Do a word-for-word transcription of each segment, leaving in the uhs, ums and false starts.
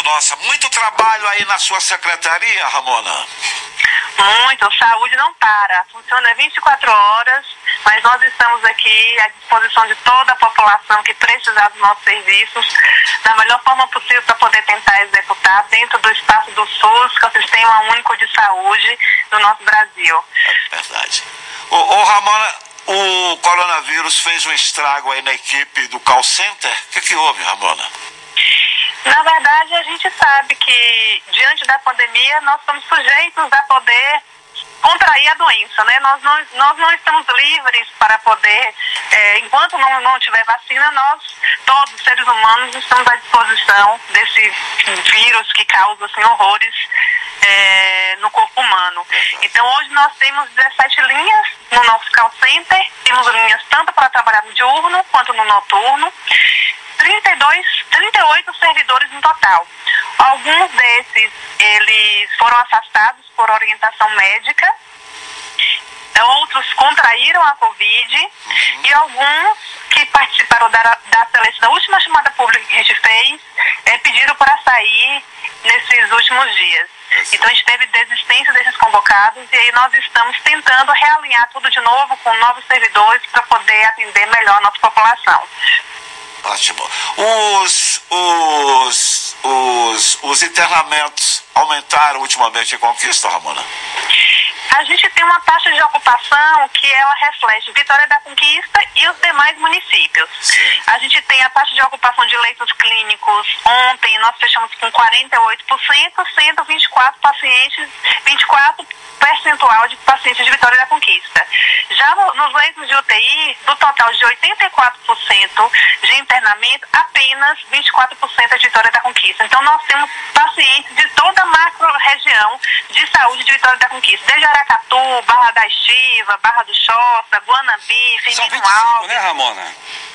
Nossa, muito trabalho aí na sua secretaria, Ramona. Muito, saúde não para, funciona vinte e quatro horas, mas nós estamos aqui à disposição de toda a população que precisar dos nossos serviços, da melhor forma possível para poder tentar executar dentro do espaço do SUS, que é o Sistema Único de Saúde do nosso Brasil. É verdade. Ô, ô Ramona, o coronavírus fez um estrago aí na equipe do call center? O que que houve, Ramona? Na verdade, a gente sabe que, diante da pandemia, nós estamos sujeitos a poder contrair a doença, né? Nós não, nós não estamos livres para poder, é, enquanto não, não tiver vacina, nós, todos os seres humanos, estamos à disposição desse vírus que causa, assim, horrores é, no corpo humano. Então, hoje nós temos dezessete linhas no nosso call center, temos linhas tanto para trabalhar no diurno quanto no noturno, trinta e dois, trinta e oito servidores no total. Alguns desses, eles foram afastados por orientação médica, outros contraíram a Covid, uhum. E alguns que participaram da, da seleção, da última chamada pública que a gente fez, é, pediram para sair nesses últimos dias. Então a gente teve desistência desses convocados e aí nós estamos tentando realinhar tudo de novo com novos servidores para poder atender melhor a nossa população. Ótimo. Os, os, os, os internamentos aumentaram ultimamente em Conquista, Ramona? A gente tem uma taxa de ocupação que ela reflete Vitória da Conquista e os demais municípios. Sim. A gente tem a taxa de ocupação de leitos clínicos. Ontem nós fechamos com quarenta e oito por cento, cento e vinte e quatro pacientes, vinte e quatro percentual de pacientes de Vitória da Conquista. Já no, nos leitos de U T I, do total de oitenta e quatro por cento de internamento, apenas vinte e quatro por cento é de Vitória da Conquista. Então nós temos pacientes de toda a macro-região de saúde de Vitória da Conquista, desde Aracatu, Barra da Estiva, Barra do Choça, Guanambi, Firmino Alves. Né, Ramona?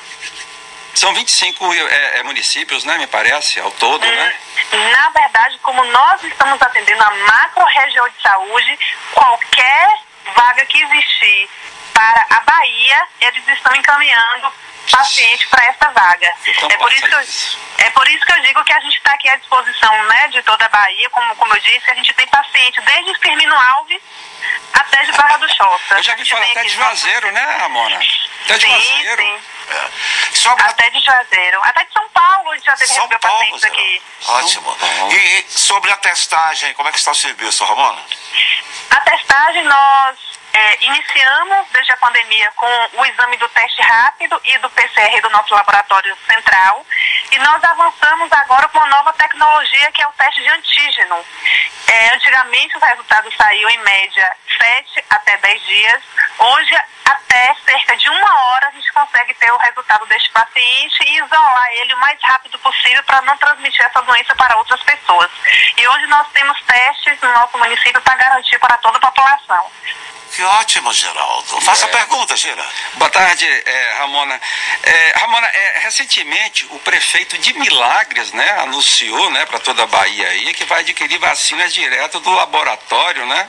São vinte e cinco é, é, municípios, né, me parece, ao todo, hum, né? Na verdade, como nós estamos atendendo a macro-região de saúde, qualquer vaga que existir para a Bahia, eles estão encaminhando paciente para essa vaga. Então, é, por isso que eu, é por isso que eu digo que a gente está aqui à disposição, né, de toda a Bahia, como, como eu disse, a gente tem paciente desde Firmino Alves até de Barra do Choça. Eu já vi falar até de Juazeiro, né, Ramona? Até de sim, Juazeiro. Sim. É. Sobre... Até de Juazeiro. Até de São Paulo, a gente já teve São receber Paulo, pacientes aqui. Ótimo. E, e sobre a testagem, como é que está o serviço, Ramona? A testagem nós é, iniciamos desde a pandemia com o exame do teste rápido e do P C R do nosso laboratório central e nós avançamos agora com uma nova tecnologia que é o teste de antígeno. É, antigamente os resultados saíam em média sete até dez dias, hoje até cerca de uma hora a gente consegue ter o resultado deste paciente e isolar ele o mais rápido possível para não transmitir essa doença para outras pessoas. E hoje nós temos testes no nosso município para garantir para toda a população. Que ótimo, Geraldo. Faça é. a pergunta, Geraldo. Boa tarde, é, Ramona. É, Ramona, é, recentemente o prefeito de Milagres, né, anunciou, né, para toda a Bahia aí que vai adquirir vacinas direto do laboratório, né?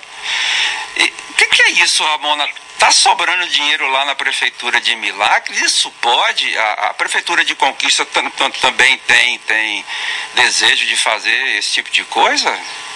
O que, que é isso, Ramona? Está sobrando dinheiro lá na prefeitura de Milagres? Isso pode? A, a prefeitura de Conquista t- t- também tem, tem desejo de fazer esse tipo de coisa?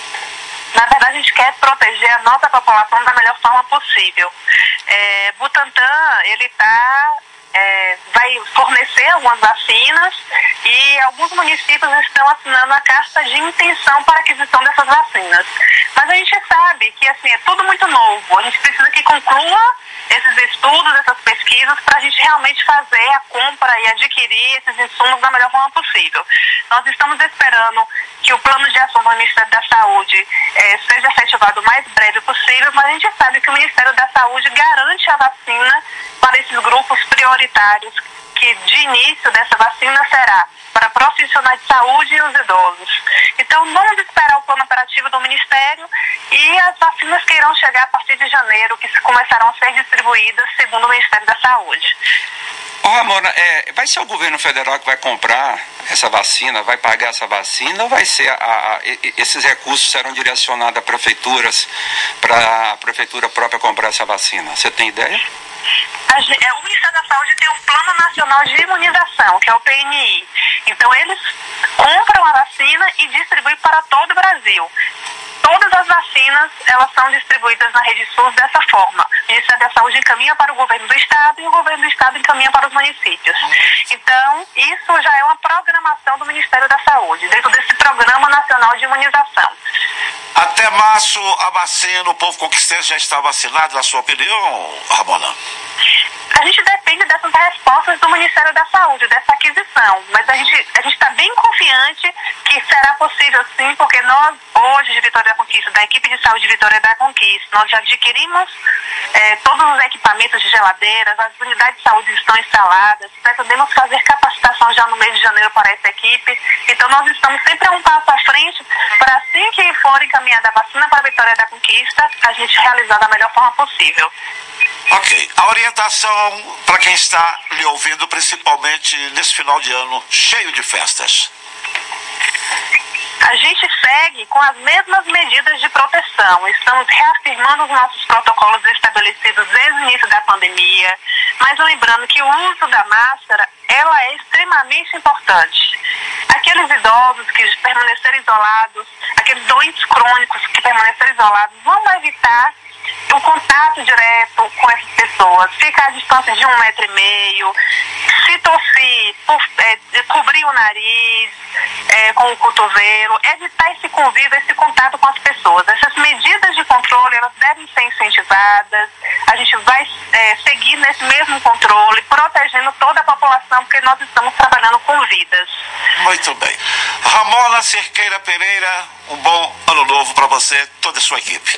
Na verdade, a gente quer proteger a nossa população da melhor forma possível. É, Butantan, ele tá, é, vai fornecer algumas vacinas e alguns municípios estão assinando a carta de intenção para a aquisição dessas vacinas. Mas a gente sabe que assim, é tudo muito novo. A gente precisa que conclua esses estudos, essas pesquisas, para a gente realmente fazer a compra e adquirir esses insumos da melhor forma possível. Nós estamos esperando que o plano de ação do Ministério da Saúde eh, seja efetivado o mais breve possível, mas a gente sabe que o Ministério da Saúde garante a vacina para esses grupos prioritários, que de início dessa vacina será para profissionais de saúde e os idosos. Então, vamos esperar o plano operativo do Ministério e as vacinas que irão chegar a partir de janeiro, que começarão a ser distribuídas segundo o Ministério da Saúde. Ô, Ramona, é, vai ser o governo federal que vai comprar essa vacina, vai pagar essa vacina, ou vai ser a, a, esses recursos serão direcionados a prefeituras para a prefeitura própria comprar essa vacina? Você tem ideia? A, o Ministério da Saúde tem um Plano Nacional de Imunização, que é o P N I. Então, eles compram a vacina e distribuem para todo o Brasil. Todas as vacinas, elas são distribuídas na rede SUS dessa forma. O Ministério da Saúde encaminha para o governo do estado e o governo do estado encaminha para os municípios. Então, isso já é uma programação do Ministério da Saúde, dentro desse Programa Nacional de Imunização. Até março, a vacina, o povo conquistense já está vacinado, na sua opinião, Ramona? A gente depende dessas respostas do Ministério da Saúde, dessa aquisição, mas a gente a gente está bem confiante que será possível sim, porque nós, hoje, de Vitória da Conquista, da equipe de saúde de Vitória da Conquista, nós já adquirimos eh, todos os equipamentos de geladeiras, as unidades de saúde estão instaladas, pretendemos fazer capacitação já no mês de janeiro para essa equipe, então nós estamos sempre um passo à frente para assim que for encaminhada a vacina para a Vitória da Conquista, a gente realizar da melhor forma possível. Ok. A orientação para quem está lhe ouvindo, principalmente nesse final de ano cheio de festas. A gente segue com as mesmas medidas de proteção. Estamos reafirmando os nossos protocolos estabelecidos desde o início da pandemia, mas lembrando que o uso da máscara, ela é extremamente importante. Aqueles idosos que permaneceram isolados, aqueles doentes crônicos que permaneceram isolados, vamos evitar o contato direto com essas pessoas, ficar à distância de um metro e meio, se tossir, por, é, cobrir o nariz é, com o cotovelo, evitar esse convívio, esse contato com as pessoas. Essas medidas de controle, elas devem ser incentivadas, a gente vai é, seguir nesse mesmo controle, protegendo toda a população, porque nós estamos trabalhando com vidas. Muito bem. Ramona Cerqueira Pereira, um bom ano novo para você e toda a sua equipe.